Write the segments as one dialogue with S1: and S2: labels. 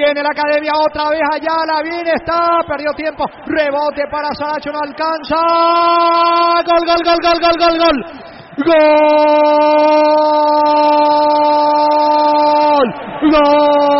S1: Viene la Academia otra vez Ayala. Viene, está. Perdió tiempo. Rebote para Saracho. No alcanza. Gol, gol, gol, gol, gol, gol, gol. ¡Gol! ¡Gol!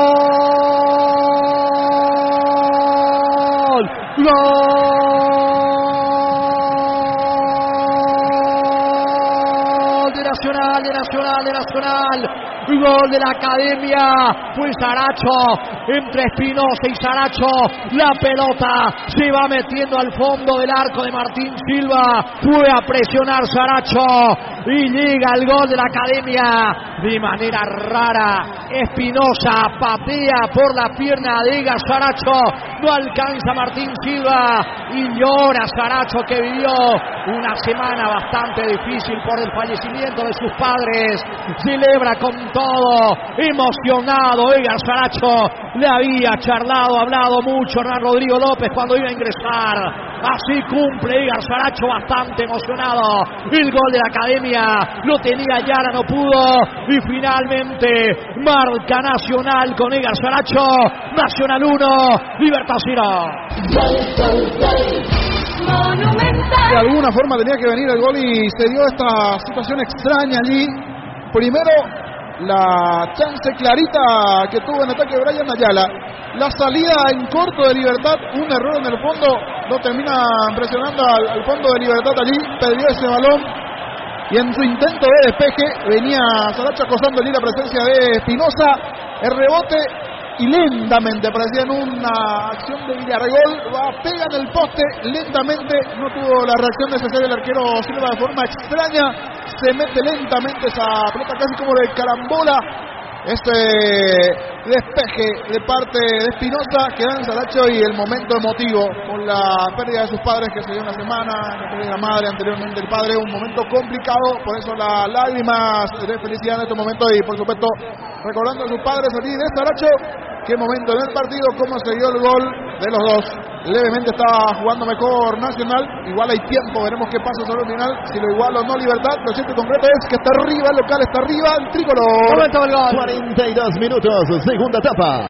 S1: ¡Gol! De Nacional. Gol de la Academia. Fue Saracho. Entre Espinosa y Saracho. La pelota se va metiendo al fondo del arco de Martín Silva. Fue a presionar Saracho. Y llega el gol de la Academia. De manera rara. Espinosa patea por la pierna de Edgar Saracho. No alcanza Martín Silva. Y llora Saracho, que vivió una semana bastante difícil por el fallecimiento de sus padres. Celebra con todo, emocionado Edgar Saracho. Le había hablado mucho Hernán Rodrigo López cuando iba a ingresar. Así cumple Edgar Saracho, bastante emocionado. El gol de la Academia lo tenía Yara, no pudo. Y finalmente marca Nacional con Edgar Saracho. Nacional 1, Libertad 0.
S2: De alguna forma tenía que venir el gol y se dio esta situación extraña allí. Primero, la chance clarita que tuvo en ataque Brian Ayala. La salida en corto de Libertad, un error en el fondo, lo termina presionando al fondo de Libertad allí, perdió ese balón. Y en su intento de despeje venía Saracho acosando allí la presencia de Espinosa. El rebote y lentamente, parecía en una acción de Villarreal, pega en el poste lentamente, no tuvo la reacción necesaria el arquero Silva de forma extraña, se mete lentamente esa pelota casi como de carambola. Despeje de parte de Espinosa, queda en Saracho y el momento emotivo por la pérdida de sus padres que se dio una semana, la pérdida de la madre, anteriormente el padre, un momento complicado, por eso las lágrimas de felicidad en este momento y por supuesto recordando a sus padres allí de Saracho. Qué momento en el partido, cómo se dio el gol de los dos. Levemente estaba jugando mejor Nacional, igual hay tiempo, veremos qué pasa sobre el final, si lo iguala o no Libertad. Lo cierto y concreto es que está arriba, el local está arriba, el tricolor.
S1: Momento del gol.
S3: 42 minutos, segunda etapa.